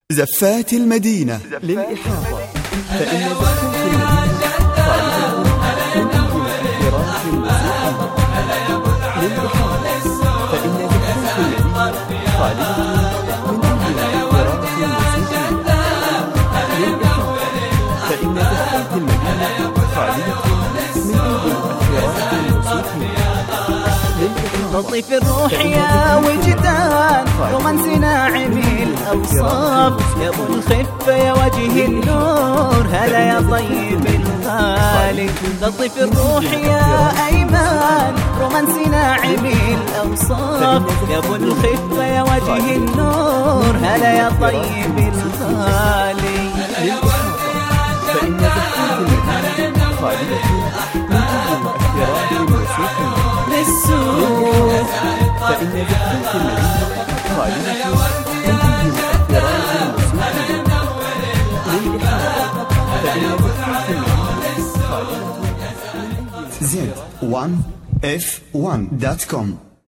زفات المدينة للإحاطة، فإن زفات المدينة خالدة من انحراف الموسيقى للإحاطة، فإن زفات المدينة خالدة من انحراف الموسيقى للإحاطة، فإن زفات المدينة خالدة من انحراف الموسيقى. لطيف الروح يا وجدان، رومانسنا عمي الأوصاف، يا ابو الخفة يا وجه النور، هلا يا طيب الغالي. لطيف الروح يا أيمان، رومانسنا عمي الأوصاف، يا ابو الخفة يا وجه النور، هلا يا طيب الغالي. فإن زفات المدينة خالدة من انحراف الموسيقى للسوق، فإن زفات المدينة خالدة من انحراف الموسيقى للإحاطة، فإن زفات المدينة خالدة. Z1F1.com